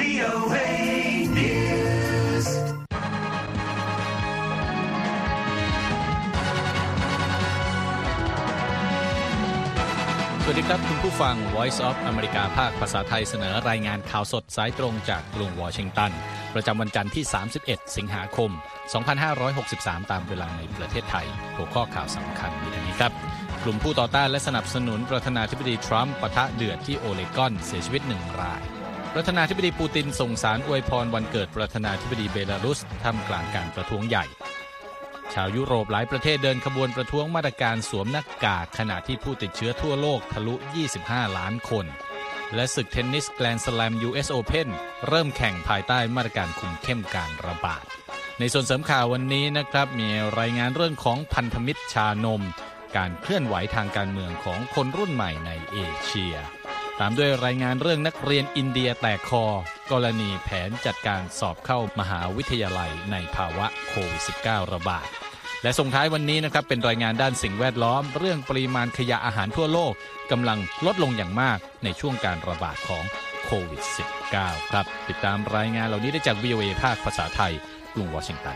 VOA News สวัสดีครับคุณผู้ฟัง Voice of America ภาคภาษาไทยเสนอรายงานข่าวสดสายตรงจากกรุงวอชิงตันประจำวันจันทร์ที่31สิงหาคม2563ตามเวลาในประเทศไทยหัวข้อข่าวสำคัญมีดังนี้ครับกลุ่มผู้ต่อต้านและสนับสนุนประธานาธิบดีทรัมป์ปะทะเดือดที่โอเลกอนเสียชีวิต1 รายประธานาธิบดีปูตินส่งสารอวยพรวันเกิดประธานาธิบดีเบลารุสท่ามกลางการประท้วงใหญ่ชาวยุโรปหลายประเทศเดินขบวนประท้วงมาตรการสวมหน้ากากขณะที่ผู้ติดเชื้อทั่วโลกทะลุ25 ล้านคนและศึกเทนนิสแกรนด์สแลม US Open เริ่มแข่งภายใต้มาตรการคุมเข้มการระบาดในส่วนเสริมข่าววันนี้นะครับมีรายงานเรื่องของพันธมิตรชานมการเคลื่อนไหวทางการเมืองของคนรุ่นใหม่ในเอเชียตามด้วยรายงานเรื่องนักเรียนอินเดียแตกคอกรณีแผนจัดการสอบเข้ามหาวิทยาลัยในภาวะโควิด -19 ระบาดและส่งท้ายวันนี้นะครับเป็นรายงานด้านสิ่งแวดล้อมเรื่องปริมาณขยะอาหารทั่วโลกกำลังลดลงอย่างมากในช่วงการระบาดของโควิด -19 ครับติดตามรายงานเหล่านี้ได้จาก VOA ภาคภาษาไทยกรุงวอชิงตัน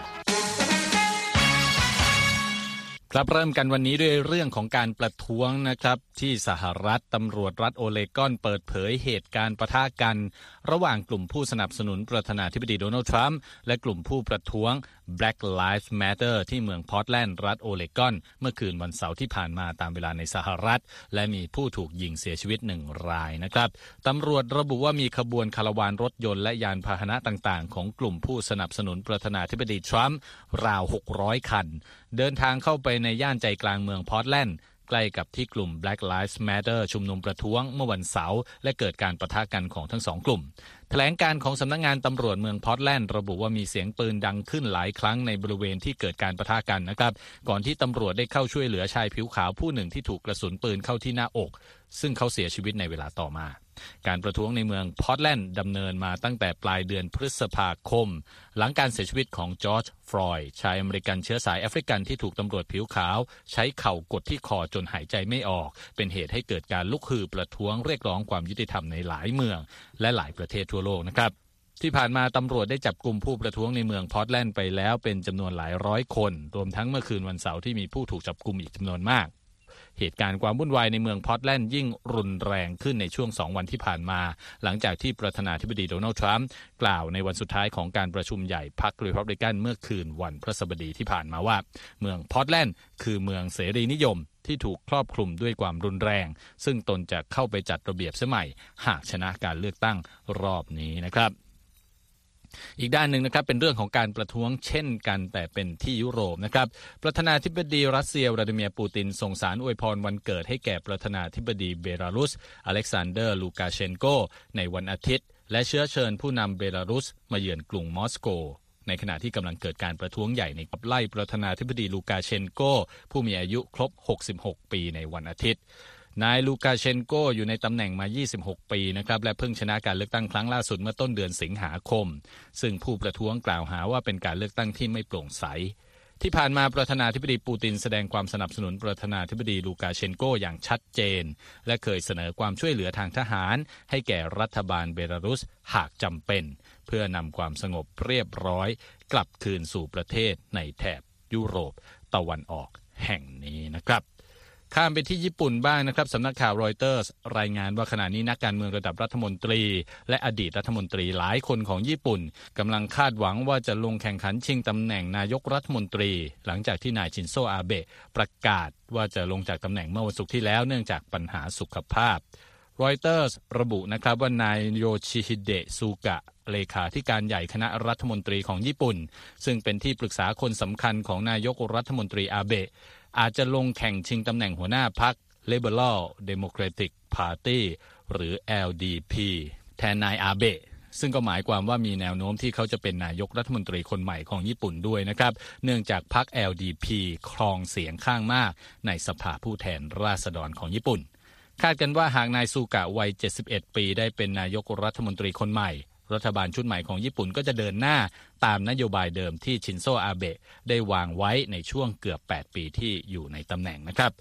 ครับเริ่มกันวันนี้ด้วยเรื่องของการประท้วงนะครับที่สหรัฐตำรวจรัฐโอเลกอนเปิดเผยเหตุการณ์ปะทะกันระหว่างกลุ่มผู้สนับสนุนประธานาธิบดีโดนัลด์ทรัมป์และกลุ่มผู้ประท้วง Black Lives Matter ที่เมืองพอร์ตแลนด์รัฐโอเลกอนเมื่อคืนวันเสาร์ที่ผ่านมาตามเวลาในสหรัฐและมีผู้ถูกยิงเสียชีวิต1 รายนะครับตำรวจระบุว่ามีขบวนคาราวานรถยนต์และยานพาหนะต่างๆของกลุ่มผู้สนับสนุนประธานาธิบดีทรัมป์ราว600 คันเดินทางเข้าไปในย่านใจกลางเมืองพอร์ตแลนด์ใกล้กับที่กลุ่ม Black Lives Matter ชุมนุมประท้วงเมื่อวันเสาร์และเกิดการปะทะกันของทั้ง2 กลุ่มแถลงการของสำนักงานตำรวจเมืองพอร์ตแลนด์ระบุว่ามีเสียงปืนดังขึ้นหลายครั้งในบริเวณที่เกิดการปะทะกันนะครับก่อนที่ตำรวจได้เข้าช่วยเหลือชายผิวขาวผู้หนึ่งที่ถูกกระสุนปืนเข้าที่หน้าอกซึ่งเขาเสียชีวิตในเวลาต่อมาการประท้วงในเมืองพอร์ตแลนด์ดำเนินมาตั้งแต่ปลายเดือนพฤษภาคมหลังการเสียชีวิตของจอร์จฟลอยด์ชายอเมริกันเชื้อสายแอฟริกันที่ถูกตำรวจผิวขาวใช้เข่ากดที่คอจนหายใจไม่ออกเป็นเหตุให้เกิดการลุกฮือประท้วงเรียกร้องความยุติธรรมในหลายเมืองและหลายประเทศทั่วโลกนะครับที่ผ่านมาตำรวจได้จับกลุ่มผู้ประท้วงในเมืองพอร์ตแลนด์ไปแล้วเป็นจำนวนหลายร้อยคนรวมทั้งเมื่อคืนวันเสาร์ที่มีผู้ถูกจับกุมอีกจำนวนมากเหตุการณ์ความวุ่นวายในเมืองพอร์ตแลนด์ยิ่งรุนแรงขึ้นในช่วง2 วันที่ผ่านมาหลังจากที่ประธานาธิบดีโดนัลด์ทรัมป์กล่าวในวันสุดท้ายของการประชุมใหญ่พรรครีพับลิกันเมื่อคืนวันพฤหัสบดีที่ผ่านมาว่าเมืองพอร์ตแลนด์คือเมืองเสรีนิยมที่ถูกครอบคลุมด้วยความรุนแรงซึ่งตนจะเข้าไปจัดระเบียบเสียใหม่หากชนะการเลือกตั้งรอบนี้นะครับอีกด้านหนึ่งนะครับเป็นเรื่องของการประท้วงเช่นกันแต่เป็นที่ยุโรปนะครับประธานาธิบดีรัสเซียวลาดิเมียร์ปูตินส่งสารอวยพรวันเกิดให้แก่ประธานาธิบดีเบลารุสอเล็กซานเดอร์ลูกาเชนโกในวันอาทิตย์และเชื้อเชิญผู้นำเบลารุสมาเยือนกรุงมอสโกในขณะที่กำลังเกิดการประท้วงใหญ่ในขับไล่ประธานาธิบดีลูกาเชนโกผู้มีอายุครบ66 ปีในวันอาทิตย์นายลูกาเชนโกอยู่ในตำแหน่งมา26 ปีนะครับและเพิ่งชนะการเลือกตั้งครั้งล่าสุดเมื่อต้นเดือนสิงหาคมซึ่งผู้ประท้วงกล่าวหาว่าเป็นการเลือกตั้งที่ไม่โปร่งใสที่ผ่านมาประธานาธิบดีปูตินแสดงความสนับสนุนประธานาธิบดีลูกาเชนโกอย่างชัดเจนและเคยเสนอความช่วยเหลือทางทหารให้แก่รัฐบาลเบลารุสหากจำเป็นเพื่อนำความสงบเรียบร้อยกลับคืนสู่ประเทศในแถบยุโรปตะวันออกแห่งนี้นะครับข้ามไปที่ญี่ปุ่นบ้างนะครับสำนักข่าวรอยเตอร์สรายงานว่าขณะนี้นักการเมืองระดับรัฐมนตรีและอดีตรัฐมนตรีหลายคนของญี่ปุ่นกำลังคาดหวังว่าจะลงแข่งขันชิงตำแหน่งนายกรัฐมนตรีหลังจากที่นายชินโซอาเบะประกาศว่าจะลงจากตำแหน่งเมื่อวันศุกร์ที่แล้วเนื่องจากปัญหาสุขภาพรอยเตอร์สระบุนะครับว่านายโยชิฮิเดะซูกะเลขาธิการใหญ่คณะรัฐมนตรีของญี่ปุ่นซึ่งเป็นที่ปรึกษาคนสำคัญของนายกรัฐมนตรีอาเบะอาจจะลงแข่งชิงตำแหน่งหัวหน้าพรรค Liberal Democratic Party หรือ LDP แทนนายอาเบะซึ่งก็หมายความว่ามีแนวโน้มที่เขาจะเป็นนายกรัฐมนตรีคนใหม่ของญี่ปุ่นด้วยนะครับเนื่องจากพรรค LDP ครองเสียงข้างมากในสภาผู้แทนราษฎรของญี่ปุ่นคาดกันว่าหากนายซูกะวัย71 ปีได้เป็นนายกรัฐมนตรีคนใหม่รัฐบาลชุดใหม่ของญี่ปุ่นก็จะเดินหน้าตามนโยบายเดิมที่ชินโซอาเบะได้วางไว้ในช่วงเกือบ8 ปีที่อยู่ในตำแหน่งนะครับ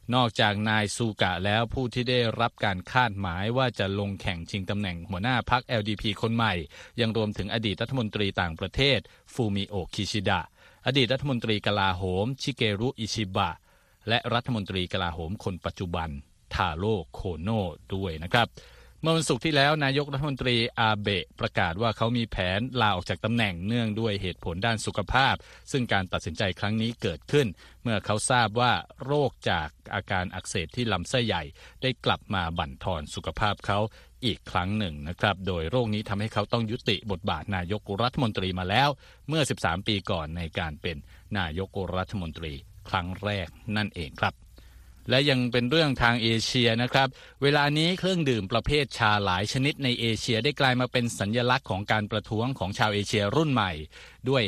นอกจากนายซูกะแล้วผู้ที่ได้รับการคาดหมายว่าจะลงแข่งชิงตำแหน่งหัวหน้าพรรค LDP คนใหม่ยังรวมถึงอดีตรัฐมนตรีต่างประเทศฟูมิโอะคิชิดะอดีตรัฐมนตรีกลาโหมชิเกรุอิชิบะและรัฐมนตรีกลาโหมคนปัจจุบันทาโร่โคโนะด้วยนะครับเมื่อวันศุกร์ที่แล้วนายกรัฐมนตรีอาเบะประกาศว่าเขามีแผนลาออกจากตำแหน่งเนื่องด้วยเหตุผลด้านสุขภาพซึ่งการตัดสินใจครั้งนี้เกิดขึ้นเมื่อเขาทราบว่าโรคจากอาการอักเสบที่ลำไส้ใหญ่ได้กลับมาบั่นทอนสุขภาพเขาอีกครั้งหนึ่งนะครับโดยโรคนี้ทำให้เขาต้องยุติบทบาทนายกรัฐมนตรีมาแล้วเมื่อ13ปีก่อนในการเป็นนายกรัฐมนตรีครั้งแรกนั่นเองครับและยังเป็นเรื่องทางเอเชียนะครับเวลานี้เครื่องดื่มประเภทชาหลายชนิดในเอเชียได้กลายมาเป็นสัญลักษณ์ของการประท้วงของชาวเอเชียรุ่นใหม่ด้วย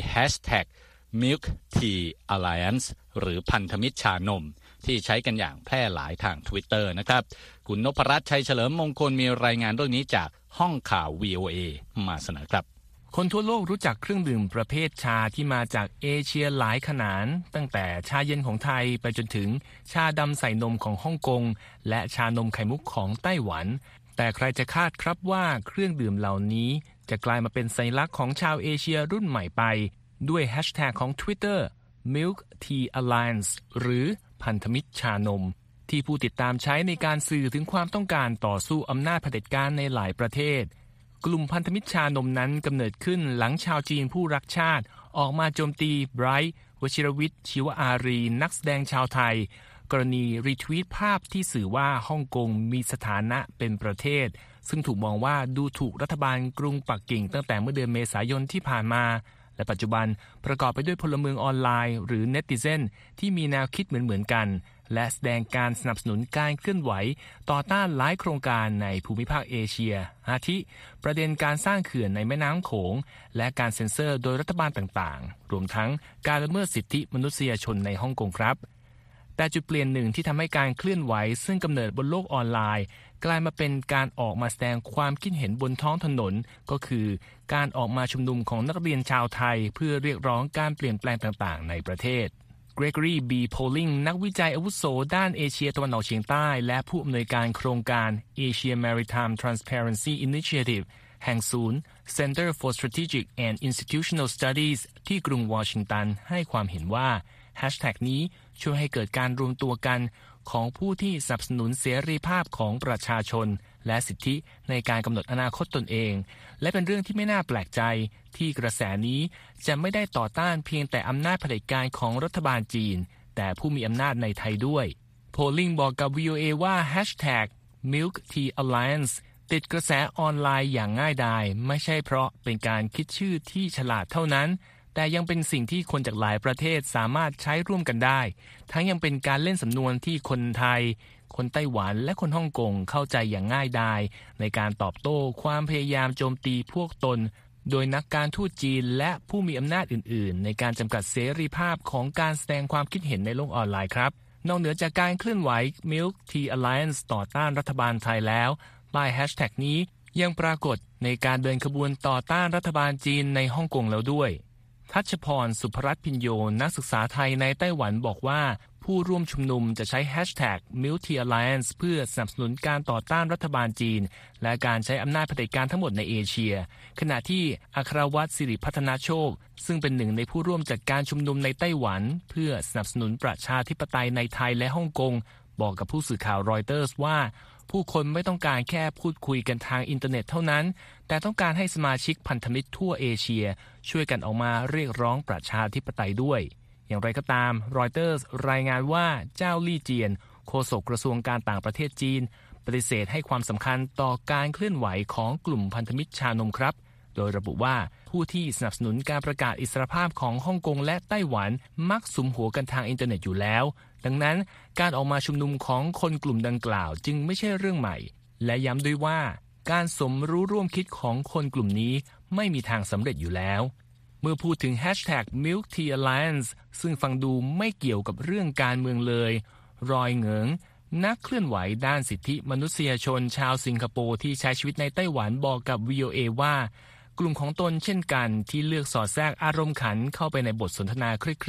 #Milk Tea Alliance หรือพันธมิตรชานมที่ใช้กันอย่างแพร่หลายทาง Twitter นะครับคุณนพรัตน์ชัยเฉลิมมงคลมีรายงานเรื่องนี้จากห้องข่าว VOA มาเสนอครับคนทั่วโลกรู้จักเครื่องดื่มประเภทชาที่มาจากเอเชียหลายขนาดตั้งแต่ชาเย็นของไทยไปจนถึงชาดำใส่นมของฮ่องกงและชานมไข่มุกของไต้หวันแต่ใครจะคาดครับว่าเครื่องดื่มเหล่านี้จะกลายมาเป็นสัญลักษณ์ของชาวเอเชียรุ่นใหม่ไปด้วยแฮชแท็กของ Twitter Milk Tea Alliance หรือพันธมิตรชานมที่ผู้ติดตามใช้ในการสื่อถึงความต้องการต่อสู้อำนาจเผด็จการในหลายประเทศกลุ่มพันธมิตรชานมนั้นกำเนิดขึ้นหลังชาวจีนผู้รักชาติออกมาโจมตีไบรท์วชิรวิทย์ชีวอารีนักแสดงชาวไทยกรณีรีทวีตภาพที่สื่อว่าฮ่องกงมีสถานะเป็นประเทศซึ่งถูกมองว่าดูถูกรัฐบาลกรุงปักกิ่งตั้งแต่เมื่อเดือนเมษายนที่ผ่านมาและปัจจุบันประกอบไปด้วยพลเมืองออนไลน์หรือเนติเซนที่มีแนวคิดเหมือนกันและแสดงการสนับสนุนการเคลื่อนไหวต่อต้านหลายโครงการในภูมิภาคเอเชียอาทิประเด็นการสร้างเขื่อนในแม่น้ำโขงและการเซ็นเซอร์โดยรัฐบาลต่างๆรวมทั้งการละเมิดสิทธิมนุษยชนในฮ่องกงครับแต่จุดเปลี่ยนหนึ่งที่ทำให้การเคลื่อนไหวซึ่งกำเนิดบนโลกออนไลน์กลายมาเป็นการออกมาแสดงความคิดเห็นบนท้องถนนก็คือการออกมาชุมนุมของนักเรียนชาวไทยเพื่อเรียกร้องการเปลี่ยนแปลงต่างๆในประเทศGregory B. Poling นักวิจัยอาวุโสด้านเอเชียตะวันออกเฉียงใต้และผู้อำนวยการโครงการ Asia Maritime Transparency Initiative แห่งศูนย์ Center for Strategic and Institutional Studies ที่กรุงวอชิงตันให้ความเห็นว่าแฮชแท็กนี้ช่วยให้เกิดการรวมตัวกันของผู้ที่สนับสนุนเสรีภาพของประชาชนและสิทธิในการกำหนดอนาคตตนเองและเป็นเรื่องที่ไม่น่าแปลกใจที่กระแสนี้จะไม่ได้ต่อต้านเพียงแต่อำนาจเผด็จการของรัฐบาลจีนแต่ผู้มีอำนาจในไทยด้วยโพลิงบอกกับ VOA ว่าแฮชแท็ก Milk Tea Alliance ติดกระแสออนไลน์อย่างง่ายดายไม่ใช่เพราะเป็นการคิดชื่อที่ฉลาดเท่านั้นแต่ยังเป็นสิ่งที่คนจากหลายประเทศสามารถใช้ร่วมกันได้ทั้งยังเป็นการเล่นสำนวนที่คนไทยคนไต้หวันและคนฮ่องกงเข้าใจอย่างง่ายดายในการตอบโต้ความพยายามโจมตีพวกตนโดยนักการทูตจีนและผู้มีอำนาจอื่นๆในการจำกัดเสรีภาพของการแสดงความคิดเห็นในโลกออนไลน์ครับนอกเหนือจากการเคลื่อนไหว Milk Tea Alliance ต่อต้านรัฐบาลไทยแล้วป้ายแฮชแท็กนี้ยังปรากฏในการเดินขบวนต่อต้านรัฐบาลจีนในฮ่องกงแล้วด้วยทัชพรสุภรัตน์พิญโยนักศึกษาไทยในไต้หวันบอกว่าผู้ร่วมชุมนุมจะใช้แฮชแท็ก Milk Tea Alliance เพื่อสนับสนุนการต่อต้านรัฐบาลจีนและการใช้อำนาจเผด็จการทั้งหมดในเอเชียขณะที่อัครวัตรสิริพัฒนาโชคซึ่งเป็นหนึ่งในผู้ร่วมจัดการชุมนุมในไต้หวันเพื่อสนับสนุนประชาธิปไตยในไทยและฮ่องกงบอกกับผู้สื่อข่าวรอยเตอร์สว่าผู้คนไม่ต้องการแค่พูดคุยกันทางอินเทอร์เน็ตเท่านั้นแต่ต้องการให้สมาชิกพันธมิตรทั่วเอเชียช่วยกันออกมาเรียกร้องประชาธิปไตยด้วยอย่างไรก็ตามรอยเตอร์สรายงานว่าเจ้าลี่เจียนโฆษกกระทรวงการต่างประเทศจีนปฏิเสธให้ความสำคัญต่อการเคลื่อนไหวของกลุ่มพันธมิตรชานมครับโดยระบุว่าผู้ที่สนับสนุนการประกาศอิสรภาพของฮ่องกงและไต้หวันมักสุมหัวกันทางอินเทอร์เน็ตอยู่แล้วดังนั้นการออกมาชุมนุมของคนกลุ่มดังกล่าวจึงไม่ใช่เรื่องใหม่และย้ำด้วยว่าการสมรู้ร่วมคิดของคนกลุ่มนี้ไม่มีทางสำเร็จอยู่แล้วเมื่อพูดถึงแฮชแท็ก Milk Tea Alliance ซึ่งฟังดูไม่เกี่ยวกับเรื่องการเมืองเลยรอยเหงิงนักเคลื่อนไหวด้านสิทธิมนุษยชนชาวสิงคโปร์ที่ใช้ชีวิตในไต้หวันบอกกับ VOA ว่ากลุ่มของตนเช่นกันที่เลือกสอดแทรกอารมณ์ขันเข้าไปในบทสนทนาเครียดๆ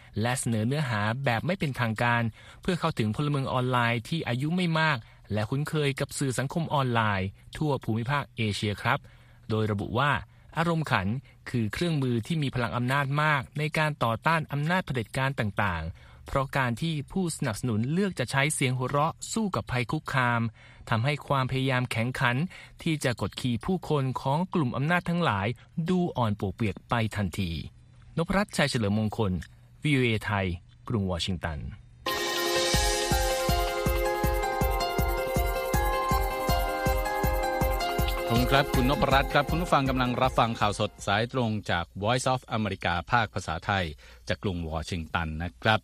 และเสนอเนื้อหาแบบไม่เป็นทางการเพื่อเข้าถึงพลเมืองออนไลน์ที่อายุไม่มากและคุ้นเคยกับสื่อสังคมออนไลน์ทั่วภูมิภาคเอเชียครับโดยระบุว่าอารมณ์ขันคือเครื่องมือที่มีพลังอำนาจมากในการต่อต้านอำนาจเผด็จการต่างๆเพราะการที่ผู้สนับสนุนเลือกจะใช้เสียงหัวเราะสู้กับภัยคุกคามทำให้ความพยายามแข่งขันที่จะกดขี่ผู้คนของกลุ่มอำนาจทั้งหลายดูอ่อนปวกเปียกไปทันทีนพรัตน์ชัยเฉลิมมงคล VOA ไทยกรุงวอชิงตันขอบคุณครับคุณนพรัตน์ครับคุณผู้ฟังกำลังรับฟังข่าวสดสายตรงจาก Voice of America ภาคภาษาไทยจากกรุงวอชิงตันนะครับ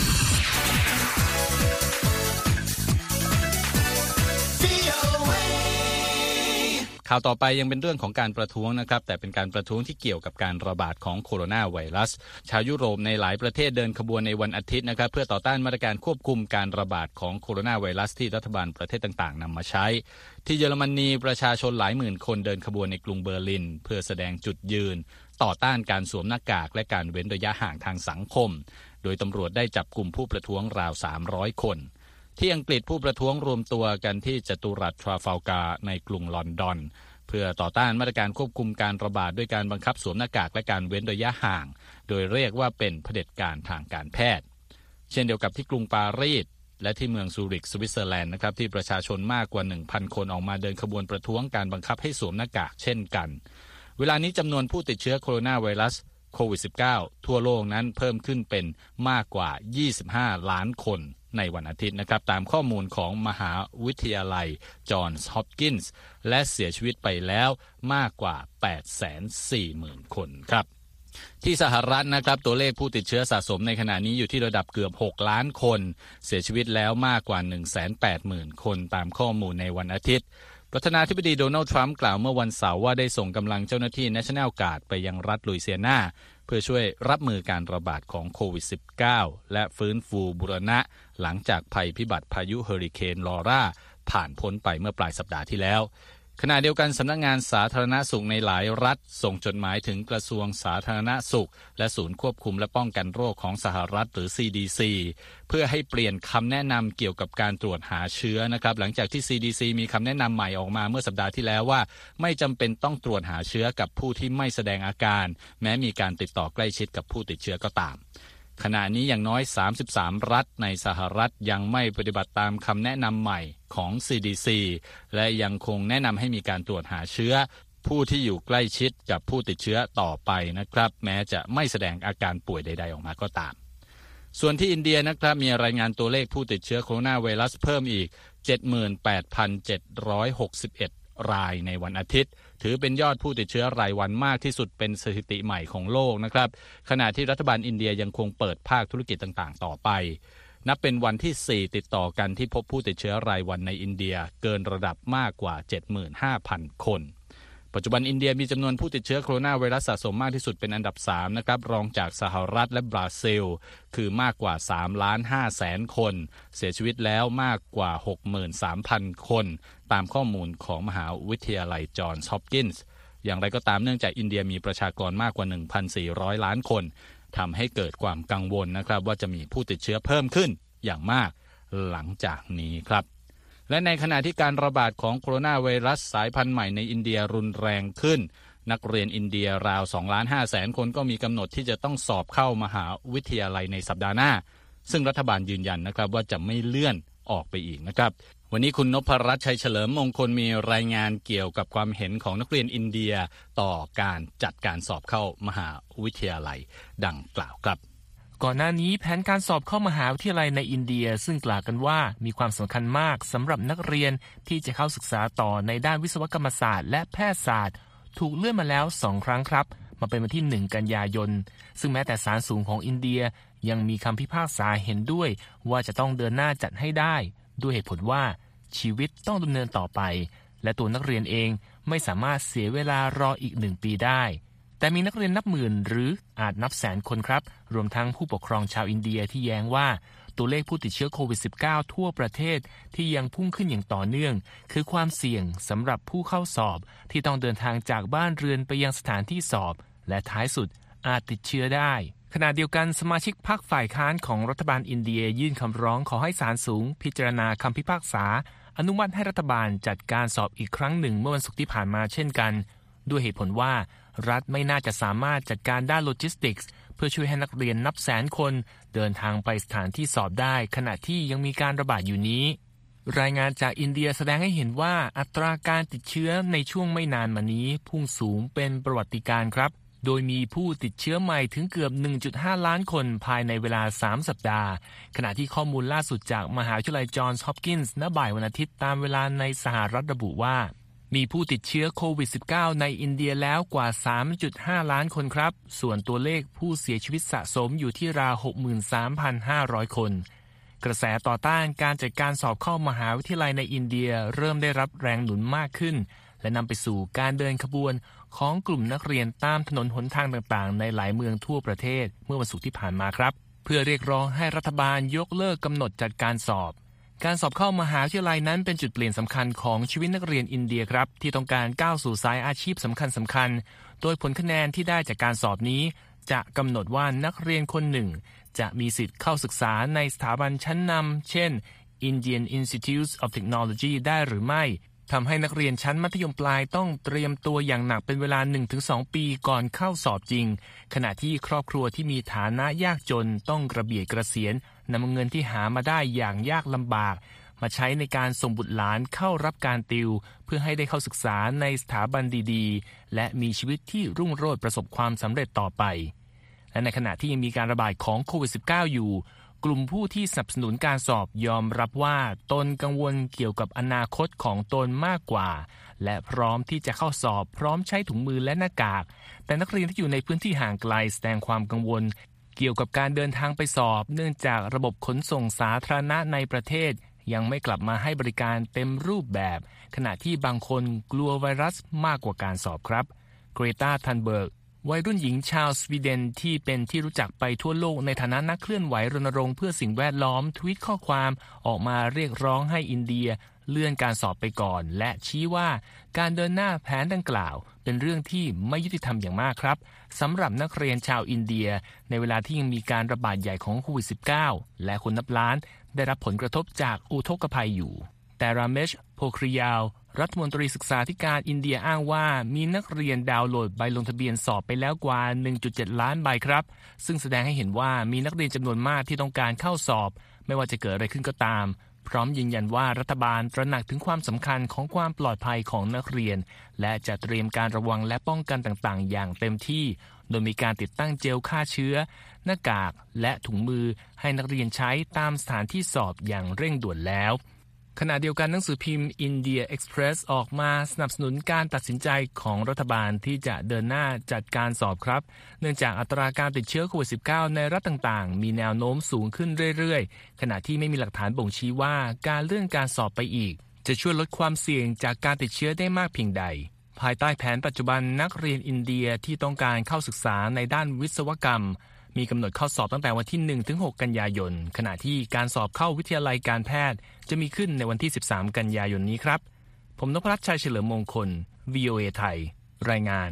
ข่าวต่อไปยังเป็นเรื่องของการประท้วงนะครับแต่เป็นการประท้วงที่เกี่ยวกับการระบาดของโคโรนาไวรัสชาวยุโรปในหลายประเทศเดินขบวนในวันอาทิตย์นะครับเพื่อต่อต้านมาตรการควบคุมการระบาดของโคโรนาไวรัสที่รัฐบาลประเทศต่างๆนำมาใช้ที่เยอรมนีประชาชนหลายหมื่นคนเดินขบวนในกรุงเบอร์ลินเพื่อแสดงจุดยืนต่อต้านการสวมหน้ากากและการเว้นระยะห่างทางสังคมโดยตำรวจได้จับกลุ่มผู้ประท้วงราว300คนที่อังกฤษผู้ประท้วงรวมตัวกันที่จัตุรัสทราฟัลการ์ในกรุงลอนดอนเพื่อต่อต้านมาตรการควบคุมการระบาดด้วยการบังคับสวมหน้ากากและการเว้นระยะห่างโดยเรียกว่าเป็นเผด็จการทางการแพทย์เช่นเดียวกับที่กรุงปารีสและที่เมืองซูริกสวิตเซอร์แลนด์นะครับที่ประชาชนมากกว่า 1,000 คนออกมาเดินขบวนประท้วงการบังคับให้สวมหน้ากากเช่นกันเวลานี้จำนวนผู้ติดเชื้อโคโรนาไวรัสโควิด -19 ทั่วโลกนั้นเพิ่มขึ้นเป็นมากกว่า25ล้านคนในวันอาทิตย์นะครับตามข้อมูลของมหาวิทยาลัยจอห์นส์ฮอปกินส์และเสียชีวิตไปแล้วมากกว่า 840,000 คนครับที่สหรัฐนะครับตัวเลขผู้ติดเชื้อสะสมในขณะนี้อยู่ที่ระดับเกือบ6ล้านคนเสียชีวิตแล้วมากกว่า 180,000 คนตามข้อมูลในวันอาทิตย์ประธานาธิบดีโดนัลด์ทรัมป์กล่าวเมื่อวันเสาร์ว่าได้ส่งกำลังเจ้าหน้าที่ National Guard ไปยังรัฐลุยเซียนาเพื่อช่วยรับมือการระบาดของโควิด -19 และฟื้นฟูบูรณะหลังจากภัยพิบัติพายุเฮอริเคนลอร่าผ่านพ้นไปเมื่อปลายสัปดาห์ที่แล้วขณะเดียวกันสำนักงานสาธารณสุขในหลายรัฐส่งจดหมายถึงกระทรวงสาธารณสุขและศูนย์ควบคุมและป้องกันโรคของสหรัฐหรือ CDC เพื่อให้เปลี่ยนคำแนะนำเกี่ยวกับการตรวจหาเชื้อนะครับหลังจากที่ CDC มีคำแนะนำใหม่ออกมาเมื่อสัปดาห์ที่แล้วว่าไม่จำเป็นต้องตรวจหาเชื้อกับผู้ที่ไม่แสดงอาการแม้มีการติดต่อใกล้ชิดกับผู้ติดเชื้อก็ตามขณะนี้อย่างน้อย33รัฐในสหรัฐยังไม่ปฏิบัติตามคำแนะนำใหม่ของ CDC และยังคงแนะนำให้มีการตรวจหาเชื้อผู้ที่อยู่ใกล้ชิดกับผู้ติดเชื้อต่อไปนะครับแม้จะไม่แสดงอาการป่วยใดๆออกมาก็ตามส่วนที่อินเดียนะครับมีรายงานตัวเลขผู้ติดเชื้อโคโรนาไวรัสเพิ่มอีก 78,761 รายในวันอาทิตย์ถือเป็นยอดผู้ติดเชื้อรายวันมากที่สุดเป็นสถิติใหม่ของโลกนะครับขณะที่รัฐบาลอินเดียยังคงเปิดภาคธุรกิจต่างๆต่อไปนับเป็นวันที่4ติดต่อกันที่พบผู้ติดเชื้อรายวันในอินเดียเกินระดับมากกว่า 75,000 คนปัจจุบันอินเดียมีจำนวนผู้ติดเชื้อโคโรนาไวรัสสะสมมากที่สุดเป็นอันดับ3นะครับรองจากสหรัฐและบราซิลคือมากกว่า 3,500,000 คนเสียชีวิตแล้วมากกว่า 63,000 คนตามข้อมูลของมหาวิทยาลัยจอห์นส์ฮอปกินส์อย่างไรก็ตามเนื่องจากอินเดียมีประชากรมากกว่า 1,400 ล้านคนทำให้เกิดความกังวลนะครับว่าจะมีผู้ติดเชื้อเพิ่มขึ้นอย่างมากหลังจากนี้ครับและในขณะที่การระบาดของโคโรนาไวรัสสายพันธุ์ใหม่ในอินเดียรุนแรงขึ้นนักเรียนอินเดียราว 2,500,000 คนก็มีกำหนดที่จะต้องสอบเข้ามหาวิทยาลัยในสัปดาห์หน้าซึ่งรัฐบาลยืนยันนะครับว่าจะไม่เลื่อนออกไปอีกนะครับวันนี้คุณนพรัตน์ชัยเฉลิมมงคลมีรายงานเกี่ยวกับความเห็นของนักเรียนอินเดียต่อการจัดการสอบเข้ามหาวิทยาลัยดังกล่าวครับก่อนหน้านี้แผนการสอบเข้ามหาวิทยาลัยในอินเดียซึ่งกล่าวกันว่ามีความสำคัญมากสำหรับนักเรียนที่จะเข้าศึกษาต่อในด้านวิศวกรรมศาสตร์และแพทยศาสตร์ถูกเลื่อนมาแล้ว2 ครั้งครับมาเป็นวันที่1 กันยายนซึ่งแม้แต่ศาลสูงของอินเดียยังมีคำพิพากษาเห็นด้วยว่าจะต้องเดินหน้าจัดให้ได้ด้วยเหตุผลว่าชีวิตต้องดำเนินต่อไปและตัวนักเรียนเองไม่สามารถเสียเวลารออีก1 ปีได้แต่มีนักเรียนนับหมื่นหรืออาจนับแสนคนครับรวมทั้งผู้ปกครองชาวอินเดียที่แย้งว่าตัวเลขผู้ติดเชื้อโควิด -19 ทั่วประเทศที่ยังพุ่งขึ้นอย่างต่อเนื่องคือความเสี่ยงสำหรับผู้เข้าสอบที่ต้องเดินทางจากบ้านเรือนไปยังสถานที่สอบและท้ายสุดอาจติดเชื้อได้ขณะเดียวกันสมาชิกพรรคฝ่ายค้านของรัฐบาลอินเดียยื่นคำร้องขอให้ศาลสูงพิจารณาคำพิพากษาอนุมัติให้รัฐบาลจัดการสอบอีกครั้งหนึ่งเมื่อวันศุกร์ที่ผ่านมาเช่นกันด้วยเหตุผลว่ารัฐไม่น่าจะสามารถจัดการด้านโลจิสติกส์เพื่อช่วยให้นักเรียนนับแสนคนเดินทางไปสถานที่สอบได้ขณะที่ยังมีการระบาดอยู่นี้รายงานจากอินเดียแสดงให้เห็นว่าอัตราการติดเชื้อในช่วงไม่นานมานี้พุ่งสูงเป็นประวัติการณ์ครับโดยมีผู้ติดเชื้อใหม่ถึงเกือบ 1.5 ล้านคนภายในเวลา3สัปดาห์ขณะที่ข้อมูลล่าสุดจากมหาวิทยาลัยจอห์นส์ฮอปกินส์ณบ่ายวันอาทิตย์ตามเวลาในสหรัฐระบุว่ามีผู้ติดเชื้อโควิด -19 ในอินเดียแล้วกว่า 3.5 ล้านคนครับส่วนตัวเลขผู้เสียชีวิตสะสมอยู่ที่ราว 63,500 คนกระแสต่อต้านการจัดการสอบเข้ามหาวิทยาลัยในอินเดียเริ่มได้รับแรงหนุนมากขึ้นและนำไปสู่การเดินขบวนของกลุ่มนักเรียนตามถนนหนทางต่างๆในหลายเมืองทั่วประเทศเมื่อวันศุกร์ที่ผ่านมาครับเพื่อเรียกร้องให้รัฐบาลยกเลิกกำหนดจัดการสอบเข้ามหาวิทยาลัยนั้นเป็นจุดเปลี่ยนสำคัญของชีวิตนักเรียนอินเดียครับที่ต้องการก้าวสู่สายอาชีพสำคัญโดยผลคะแนนที่ได้จากการสอบนี้จะกำหนดว่านักเรียนคนหนึ่งจะมีสิทธิ์เข้าศึกษาในสถาบันชั้นนำเช่น Indian Institute of Technology ได้หรือไม่ทำให้นักเรียนชั้นมัธยมปลายต้องเตรียมตัวอย่างหนักเป็นเวลา 1-2 ปีก่อนเข้าสอบจริงขณะที่ครอบครัวที่มีฐานะยากจนต้องกระเบียดกระเสียนนำเงินที่หามาได้อย่างยากลำบากมาใช้ในการส่งบุตรหลานเข้ารับการติวเพื่อให้ได้เข้าศึกษาในสถาบันดีๆและมีชีวิตที่รุ่งโรจน์ประสบความสำเร็จต่อไปและในขณะที่ยังมีการระบาดของโควิด -19 อยู่กลุ่มผู้ที่สนับสนุนการสอบยอมรับว่าตนกังวลเกี่ยวกับอนาคตของตนมากกว่าและพร้อมที่จะเข้าสอบพร้อมใช้ถุงมือและหน้ากากแต่นักเรียนที่อยู่ในพื้นที่ห่างไกลแสดงความกังวลเกี่ยวกับการเดินทางไปสอบเนื่องจากระบบขนส่งสาธารณะในประเทศยังไม่กลับมาให้บริการเต็มรูปแบบขณะที่บางคนกลัวไวรัสมากกว่าการสอบครับเกรตา ทันเบิร์กวัยรุ่นหญิงชาวสวีเดนที่เป็นที่รู้จักไปทั่วโลกในฐานะนักเคลื่อนไหวรณรงค์เพื่อสิ่งแวดล้อมทวีตข้อความออกมาเรียกร้องให้อินเดียเลื่อนการสอบไปก่อนและชี้ว่าการเดินหน้าแผนดังกล่าวเป็นเรื่องที่ไม่ยุติธรรมอย่างมากครับสำหรับนักเรียนชาวอินเดียในเวลาที่ยังมีการระบาดใหญ่ของโควิด -19 และคนนับล้านได้รับผลกระทบจากอุทกภัยอยู่แต่ราเมช โพคริยาลรัฐมนตรีศึกษาธิการอินเดียอ้างว่ามีนักเรียนดาวน์โหลดใบลงทะเบียนสอบไปแล้วกว่า 1.7 ล้านใบครับซึ่งแสดงให้เห็นว่ามีนักเรียนจำนวนมากที่ต้องการเข้าสอบไม่ว่าจะเกิดอะไรขึ้นก็ตามพร้อมยืนยันว่ารัฐบาลตระหนักถึงความสำคัญของความปลอดภัยของนักเรียนและจะเตรียมการระวังและป้องกันต่างๆอย่างเต็มที่โดยมีการติดตั้งเจลฆ่าเชื้อหน้ากากและถุงมือให้นักเรียนใช้ตามสถานที่สอบอย่างเร่งด่วนแล้วขณะเดียวกันหนังสือพิมพ์ India Express ออกมาสนับสนุนการตัดสินใจของรัฐบาลที่จะเดินหน้าจัดการสอบครับเนื่องจากอัตราการติดเชื้อโควิด -19 ในรัฐต่างๆมีแนวโน้มสูงขึ้นเรื่อยๆขณะที่ไม่มีหลักฐานบ่งชี้ว่าการเลื่อนการสอบไปอีกจะช่วยลดความเสี่ยงจากการติดเชื้อได้มากเพียงใดภายใต้แผนปัจจุบันนักเรียนอินเดียที่ต้องการเข้าศึกษาในด้านวิศวกรรมมีกำหนดเข้าสอบตั้งแต่วันที่ 1-6 กันยายนขณะที่การสอบเข้าวิทยาลัยการแพทย์จะมีขึ้นในวันที่ 13 กันยายนนี้ครับผมนพรัตน์ ชัยเฉลิมมงคล VOA ไทยรายงาน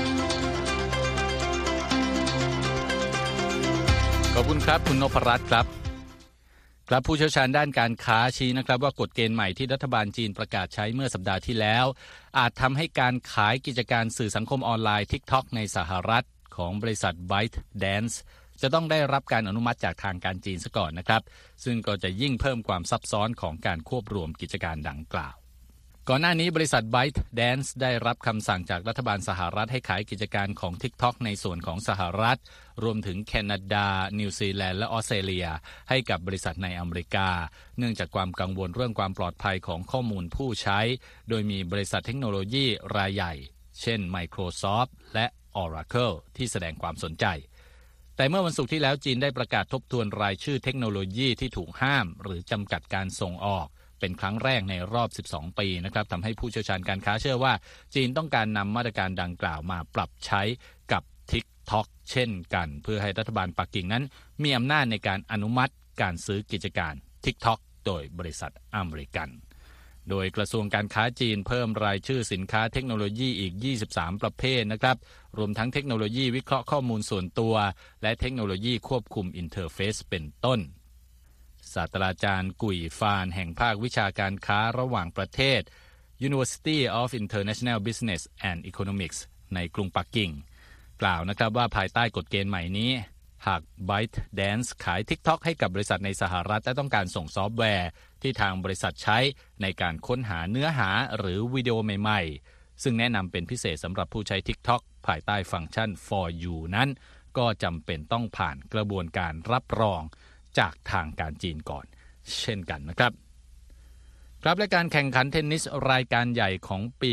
ขอบคุณครับคุณนพรัตน์ครับผู้เชี่ยวชาญด้านการค้าชี้นะครับว่ากฎเกณฑ์ใหม่ที่รัฐบาลจีนประกาศใช้เมื่อสัปดาห์ที่แล้วอาจทำให้การขายกิจการสื่อสังคมออนไลน์ TikTok ในสหรัฐของบริษัท ByteDance จะต้องได้รับการอนุมัติจากทางการจีนซะก่อนนะครับซึ่งก็จะยิ่งเพิ่มความซับซ้อนของการควบรวมกิจการดังกล่าวก่อนหน้านี้บริษัท ByteDance ได้รับคำสั่งจากรัฐบาลสหรัฐให้ขายกิจการของ TikTok ในส่วนของสหรัฐรวมถึงแคนาดานิวซีแลนด์และออสเตรเลียให้กับบริษัทในอเมริกาเนื่องจากความกังวลเรื่องความปลอดภัยของข้อมูลผู้ใช้โดยมีบริษัทเทคโนโลยีรายใหญ่เช่น Microsoft และ Oracle ที่แสดงความสนใจแต่เมื่อวันศุกร์ที่แล้วจีนได้ประกาศทบทวนรายชื่อเทคโนโลยีที่ถูกห้ามหรือจำกัดการส่งออกเป็นครั้งแรกในรอบ12ปีนะครับทำให้ผู้เชี่ยวชาญการค้าเชื่อว่าจีนต้องการนำมาตรการดังกล่าวมาปรับใช้กับ TikTok เช่นกันเพื่อให้รัฐบาลปักกิ่งนั้นมีอำนาจในการอนุมัติการซื้อกิจการ TikTok โดยบริษัทอเมริกันโดยกระทรวงการค้าจีนเพิ่มรายชื่อสินค้าเทคโนโลยีอีก23ประเภทนะครับรวมทั้งเทคโนโลยีวิเคราะห์ข้อมูลส่วนตัวและเทคโนโลยีควบคุมอินเทอร์เฟซเป็นต้นศาสตราจารย์กุยฟานแห่งภาควิชาการค้าระหว่างประเทศ University of International Business and Economics ในกรุงปักกิ่งกล่าวนะครับว่าภายใต้กฎเกณฑ์ใหม่นี้หาก ByteDance ขาย TikTok ให้กับบริษัทในสหรัฐและต้องการส่งซอฟต์แวร์ที่ทางบริษัทใช้ในการค้นหาเนื้อหาหรือวิดีโอใหม่ๆซึ่งแนะนำเป็นพิเศษสำหรับผู้ใช้ TikTok ภายใต้ฟังก์ชัน For You นั้นก็จำเป็นต้องผ่านกระบวนการรับรองจากทางการจีนก่อนเช่นกันนะครับครับและการแข่งขันเทนนิสรายการใหญ่ของปี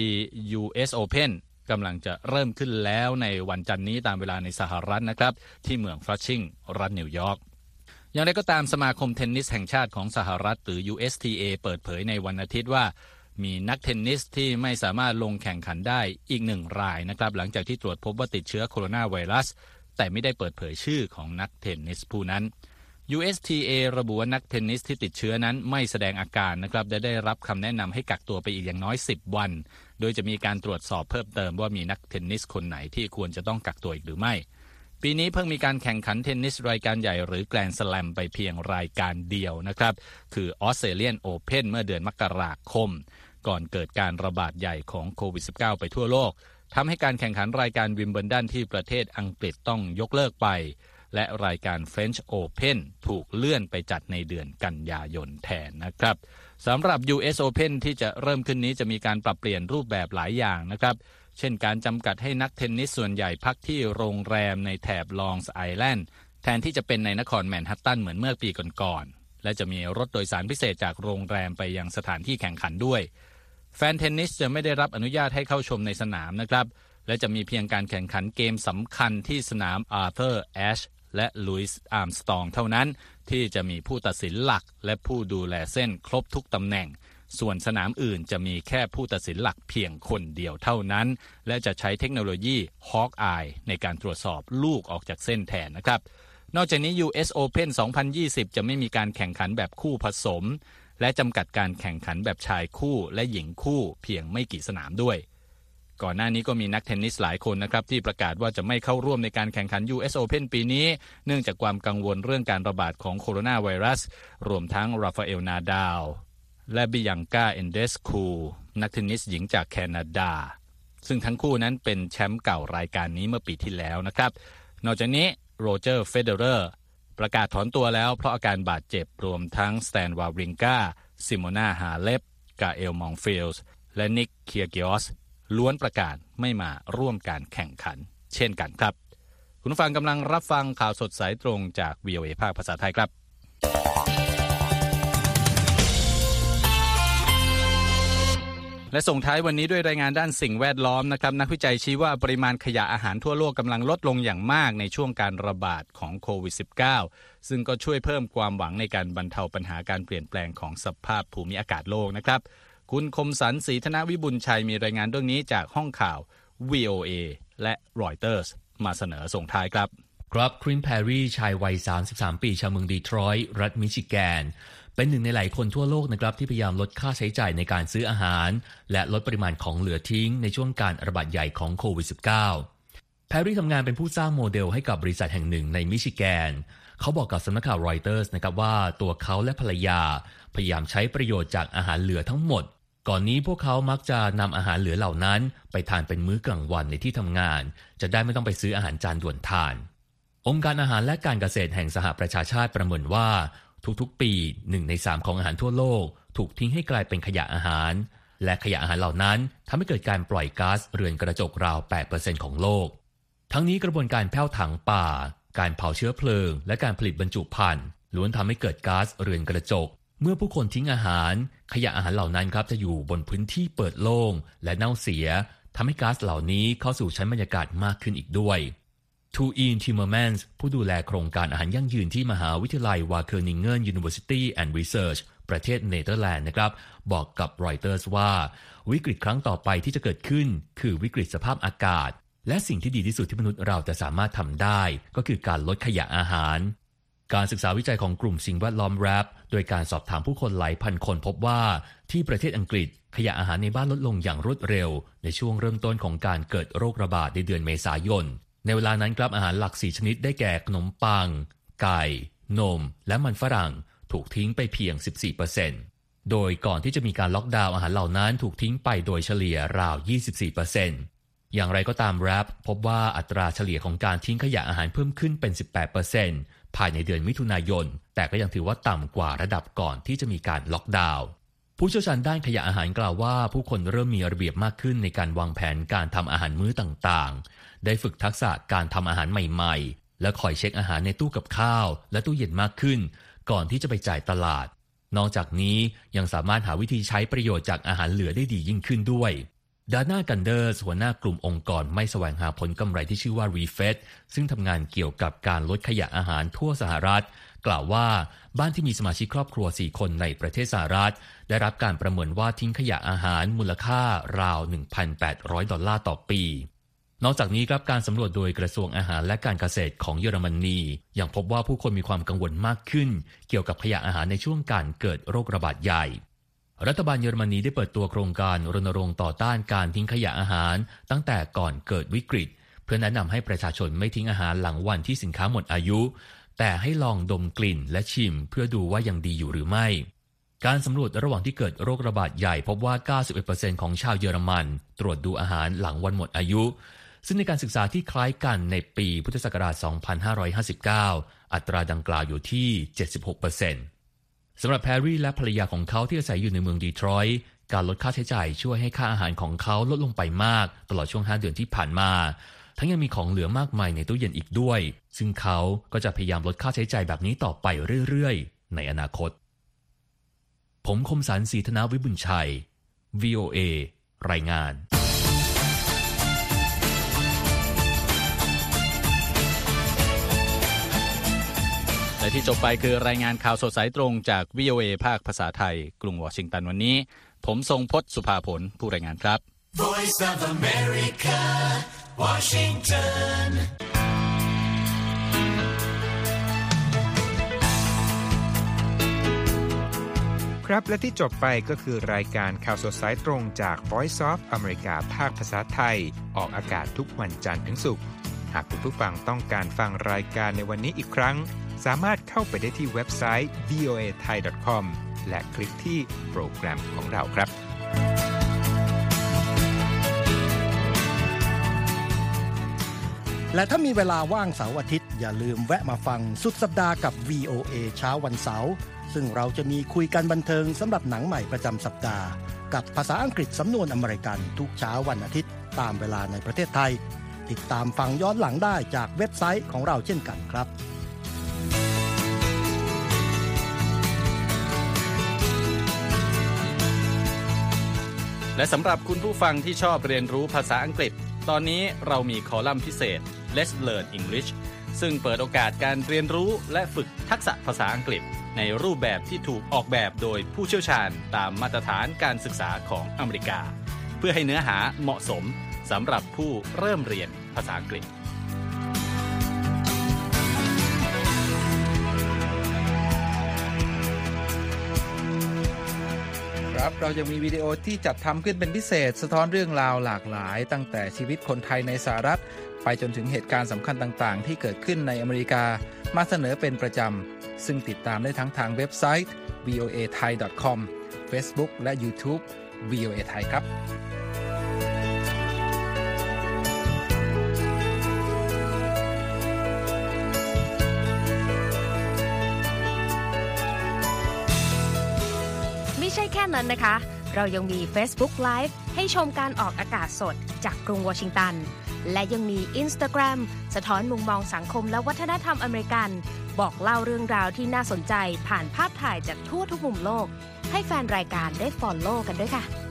US Open กำลังจะเริ่มขึ้นแล้วในวันจันทร์นี้ตามเวลาในสหรัฐนะครับที่เมืองฟลัชชิงรัฐนิวยอร์กอย่างไรก็ตามสมาคมเทนนิสแห่งชาติของสหรัฐหรือ USTA เปิดเผยในวันอาทิตย์ว่ามีนักเทนนิสที่ไม่สามารถลงแข่งขันได้อีก1รายนะครับหลังจากที่ตรวจพบว่าติดเชื้อโคโรนาไวรัสแต่ไม่ได้เปิดเผยชื่อของนักเทนนิสผู้นั้น USTA ระบุว่านักเทนนิสที่ติดเชื้อนั้นไม่แสดงอาการนะครับได้รับคำแนะนำให้กักตัวไปอีกอย่างน้อย10วันโดยจะมีการตรวจสอบเพิ่มเติมว่ามีนักเทนนิสคนไหนที่ควรจะต้องกักตัวอีกหรือไม่ปีนี้เพิ่งมีการแข่งขันเทนนิสรายการใหญ่หรือแกรนด์สแลมไปเพียงรายการเดียวนะครับคือออสเตรเลียนโอเพ่นเมื่อเดือนมกราคมก่อนเกิดการระบาดใหญ่ของโควิด -19 ไปทั่วโลกทำให้การแข่งขันรายการวิมเบิลดันที่ประเทศอังกฤษต้องยกเลิกไปและรายการ French Open ถูกเลื่อนไปจัดในเดือนกันยายนแทนนะครับสำหรับ US Open ที่จะเริ่มขึ้นนี้จะมีการปรับเปลี่ยนรูปแบบหลายอย่างนะครับเช่นการจำกัดให้นักเทนนิสส่วนใหญ่พักที่โรงแรมในแถบลองส์ไอแลนด์แทนที่จะเป็นในนครแมนฮัตตันเหมือนเมื่อปีก่อนๆและจะมีรถโดยสารพิเศษจากโรงแรมไปยังสถานที่แข่งขันด้วยแฟนเทนนิสจะไม่ได้รับอนุญาตให้เข้าชมในสนามนะครับและจะมีเพียงการแข่งขันเกมสำคัญที่สนามอาร์เธอร์แอชและลุยส์อาร์มสตรองเท่านั้นที่จะมีผู้ตัดสินหลักและผู้ดูแลเส้นครบทุกตำแหน่งส่วนสนามอื่นจะมีแค่ผู้ตัดสินหลักเพียงคนเดียวเท่านั้นและจะใช้เทคโนโลยี Hawk-Eye ในการตรวจสอบลูกออกจากเส้นแทนนะครับนอกจากนี้ US Open 2020 จะไม่มีการแข่งขันแบบคู่ผสมและจำกัดการแข่งขันแบบชายคู่และหญิงคู่เพียงไม่กี่สนามด้วยก่อนหน้านี้ก็มีนักเทนนิสหลายคนนะครับที่ประกาศว่าจะไม่เข้าร่วมในการแข่งขัน US Open ปีนี้เนื่องจากความกังวลเรื่องการระบาดของโคโรนาไวรัสรวมทั้งราฟาเอลนาดาลและบิยังกาเอนเดสคูนักเทนนิสหญิงจากแคนาดาซึ่งทั้งคู่นั้นเป็นแชมป์เก่ารายการนี้เมื่อปีที่แล้วนะครับนอกจากนี้โรเจอร์เฟเดอเรอร์ประกาศถอนตัวแล้วเพราะอาการบาดเจ็บรวมทั้งสแตนวาวริงกาซิโมนาฮาเลปกาเอลมองฟิลส์และนิกเคียกิออสล้วนประกาศไม่มาร่วมการแข่งขันเช่นกันครับคุณผู้ฟังกำลังรับฟังข่าวสดสายตรงจาก VOA ภาคภาษาไทยครับและส่งท้ายวันนี้ด้วยรายงานด้านสิ่งแวดล้อมนะครับนักวิจัยชี้ว่าปริมาณขยะอาหารทั่วโลกกำลังลดลงอย่างมากในช่วงการระบาดของโควิด -19 ซึ่งก็ช่วยเพิ่มความหวังในการบรรเทาปัญหาการเปลี่ยนแปลงของสภาพภูมิอากาศโลกนะครับคุณคมสันต์ ศรีธนวิบุญชัยมีรายงานเรื่องนี้จากห้องข่าว VOA และรอยเตอร์สมาเสนอส่งท้ายครับครับครินแพรรี่ชายวัย33ปีชาวเมืองดีทรอยต์รัฐมิชิแกนเป็นหนึ่งในหลายคนทั่วโลกนะครับที่พยายามลดค่าใช้จ่ายในการซื้ออาหารและลดปริมาณของเหลือทิ้งในช่วงการระบาดใหญ่ของโควิด -19 แพรรี่ทำงานเป็นผู้สร้างโมเดลให้กับบริษัทแห่งหนึ่งในมิชิแกนเขาบอกกับสำนักข่าวรอยเตอร์สนะครับว่าตัวเขาและภรรยาพยายามใช้ประโยชน์จากอาหารเหลือทั้งหมดก่อนนี้พวกเขามักจะนำอาหารเหลือเหล่านั้นไปทานเป็นมื้อกลางวันในที่ทำงานจะได้ไม่ต้องไปซื้ออาหารจานด่วนทานองค์การอาหารและการเกษตรแห่งสหประชาชาติประเมินว่าทุกๆปี1 ใน 3ของอาหารทั่วโลกถูกทิ้งให้กลายเป็นขยะอาหารและขยะอาหารเหล่านั้นทำให้เกิดการปล่อยก๊าซเรือนกระจกราว 8% ของโลกทั้งนี้กระบวนการแผ่วถังป่าการเผาเชื้อเพลิงและการผลิตบรรจุภัณฑ์ล้วนทำให้เกิดก๊าซเรือนกระจกเมื่อผู้คนทิ้งอาหารขยะอาหารเหล่านั้นครับจะอยู่บนพื้นที่เปิดโล่งและเน่าเสียทำให้ก๊าซเหล่านี้เข้าสู่ชั้นบรรยากาศมากขึ้นอีกด้วยทูอีนทิมเมอร์แมนส์ผู้ดูแลโครงการอาหารยั่งยืนที่มหาวิทยาลัยวาเคอร์นิงเกิล University and Research ประเทศเนเธอร์แลนด์นะครับบอกกับรอยเตอร์สว่าวิกฤตครั้งต่อไปที่จะเกิดขึ้นคือวิกฤตสภาพอากาศและสิ่งที่ดีที่สุดที่มนุษย์เราจะสามารถทำได้ก็คือการลดขยะอาหารการศึกษาวิจัยของกลุ่มสิ่งแวดล้อมแรปโดยการสอบถามผู้คนหลายพันคนพบว่าที่ประเทศอังกฤษขยะอาหารในบ้านลดลงอย่างรวดเร็วในช่วงเริ่มต้นของการเกิดโรคระบาดในเดือนเมษายนในเวลานั้นครับอาหารหลัก4ชนิดได้แก่ขนมปังไก่นมและมันฝรั่งถูกทิ้งไปเพียง 14%โดยก่อนที่จะมีการล็อกดาวน์อาหารเหล่านั้นถูกทิ้งไปโดยเฉลี่ยราว 24%อย่างไรก็ตามแรปพบว่าอัตราเฉลี่ยของการทิ้งขยะอาหารเพิ่มขึ้นเป็น 18% ภายในเดือนมิถุนายนแต่ก็ยังถือว่าต่ำกว่าระดับก่อนที่จะมีการล็อกดาวน์ผู้เชี่ยวชาญด้านขยะอาหารกล่าวว่าผู้คนเริ่มมีระเบียบมากขึ้นในการวางแผนการทำอาหารมื้อต่างๆได้ฝึกทักษะการทำอาหารใหม่ๆและคอยเช็คอาหารในตู้กับข้าวและตู้เย็นมากขึ้นก่อนที่จะไปจ่ายตลาดนอกจากนี้ยังสามารถหาวิธีใช้ประโยชน์จากอาหารเหลือได้ดียิ่งขึ้นด้วยดาน่ากันเดอร์หัวหน้ากลุ่มองค์กรไม่แสวงหาผลกำไรที่ชื่อว่า Refed ซึ่งทำงานเกี่ยวกับการลดขยะอาหารทั่วสหรัฐกล่าวว่าบ้านที่มีสมาชิกครอบครัว4คนในประเทศสหรัฐได้รับการประเมินว่าทิ้งขยะอาหารมูลค่าราว $1,800 ต่อปีนอกจากนี้ครับการสำรวจโดยกระทรวงอาหารและการเกษตรของเยอรมนียังพบว่าผู้คนมีความกังวลมากขึ้นเกี่ยวกับขยะอาหารในช่วงการเกิดโรคระบาดใหญ่รัฐบาลเยอรมนีได้เปิดตัวโครงการรณรงค์ต่อต้านการทิ้งขยะอาหารตั้งแต่ก่อนเกิดวิกฤตเพื่อแนะนำให้ประชาชนไม่ทิ้งอาหารหลังวันที่สินค้าหมดอายุแต่ให้ลองดมกลิ่นและชิมเพื่อดูว่ายังดีอยู่หรือไม่การสำรวจระหว่างที่เกิดโรคระบาดใหญ่พบว่า 91% ของชาวเยอรมันตรวจดูอาหารหลังวันหมดอายุซึ่งในการศึกษาที่คล้ายกันในปีพุทธศักราช 2559 อัตราดังกล่าวอยู่ที่ 76%สำหรับแพรรี่และภรรยาของเขาที่อาศัยอยู่ในเมืองดีทรอยต์การลดค่าใช้จ่ายช่วยให้ค่าอาหารของเขาลดลงไปมากตลอดช่วง5 เดือนที่ผ่านมาทั้งยังมีของเหลือมากมายในตู้เย็นอีกด้วยซึ่งเขาก็จะพยายามลดค่าใช้จ่ายแบบนี้ต่อไปเรื่อยๆในอนาคตผมคมสันต์ ศรีธนวิบุญชัย VOA รายงานและที่จบไปคือรายงานข่าวสดสายตรงจาก VOA ภาคภาษาไทยกรุงวอชิงตันวันนี้ผมทรงพจน์สุภาผลผู้รายงานครับ Voice of America, Washington. ครับและที่จบไปก็คือรายการข่าวสดสายตรงจาก Voice of America ภาคภาษาไทยออกอากาศทุกวันจันทร์ถึงศุกร์หากคุณผู้ฟังต้องการฟังรายการในวันนี้อีกครั้งสามารถเข้าไปได้ที่เว็บไซต์ voathai.com และคลิกที่โปรแกรมของเราครับและถ้ามีเวลาว่างเสาร์อาทิตย์อย่าลืมแวะมาฟังสุดสัปดาห์กับ VOA เช้าวันเสาร์ซึ่งเราจะมีคุยกันบันเทิงสำหรับหนังใหม่ประจำสัปดาห์กับภาษาอังกฤษสำนวนอเมริกันทุกเช้าวันอาทิตย์ตามเวลาในประเทศไทยติดตามฟังย้อนหลังได้จากเว็บไซต์ของเราเช่นกันครับและสำหรับคุณผู้ฟังที่ชอบเรียนรู้ภาษาอังกฤษตอนนี้เรามีคอลัมน์พิเศษ Let's Learn English ซึ่งเปิดโอกาสการเรียนรู้และฝึกทักษะภาษาอังกฤษในรูปแบบที่ถูกออกแบบโดยผู้เชี่ยวชาญตามมาตรฐานการศึกษาของอเมริกาเพื่อให้เนื้อหาเหมาะสมสำหรับผู้เริ่มเรียนภาษาอังกฤษครับเรายังมีวิดีโอที่จัดทำขึ้นเป็นพิเศษสะท้อนเรื่องราวหลากหลายตั้งแต่ชีวิตคนไทยในสหรัฐไปจนถึงเหตุการณ์สำคัญต่างๆที่เกิดขึ้นในอเมริกามาเสนอเป็นประจำซึ่งติดตามได้ทั้งทางเว็บไซต์ voathai.com Facebook และ YouTube VOA Thai ครับไม่ใช่แค่นั้นนะคะเรายังมี Facebook Live ให้ชมการออกอากาศสดจากกรุงวอชิงตันและยังมี Instagram สะท้อนมุมมองสังคมและวัฒนธรรมอเมริกันบอกเล่าเรื่องราวที่น่าสนใจผ่านภาพถ่ายจากทั่วทุกมุมโลกให้แฟนรายการได้ follow กันด้วยค่ะ